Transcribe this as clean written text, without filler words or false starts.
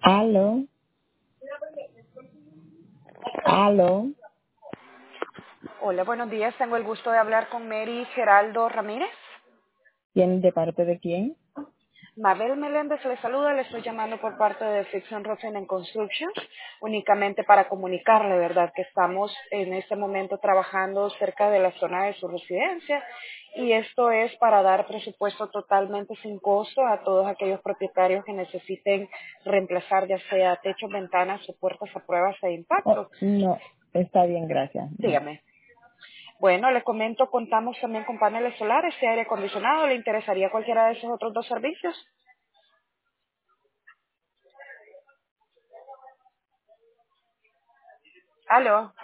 Aló, aló, Hola, buenos días. Tengo el gusto de hablar con Mary Geraldo Ramírez. ¿quién de parte de quién? Mabel Meléndez le saluda. Le estoy llamando por parte de Fiction Roofing and Construction, únicamente para comunicarle, ¿verdad?, que estamos en este momento trabajando cerca de la zona de su residencia y esto es para dar presupuesto totalmente sin costo a todos aquellos propietarios que necesiten reemplazar ya sea techos, ventanas o puertas a pruebas de Oh, impacto. no, está bien, gracias. No. Dígame. Bueno, le comento, contamos también con paneles solares y aire acondicionado. ¿Le interesaría cualquiera de esos otros dos servicios? Aló.